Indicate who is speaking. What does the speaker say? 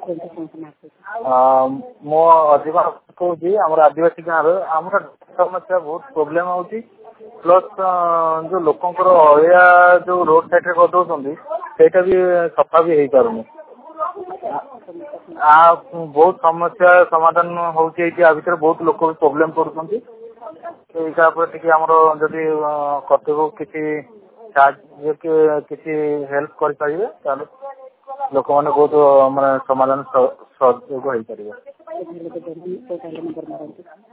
Speaker 1: मो अधिक कौन आम आदिवासी गाँव आम समस्या बहुत प्रोब्लेम होची प्लस जो लोकंर अलिया जो रोड साइड रे करदौरान सेटा भी सफा भी हो पारुनी बहुत समस्या समाधान होची भितर बहुत लोक भी प्रोब्लेम करुँच जदि कर्तव्य किसी हेल्प करें लोक मैंने बहुत माने समाधान सहयोग हो पारे।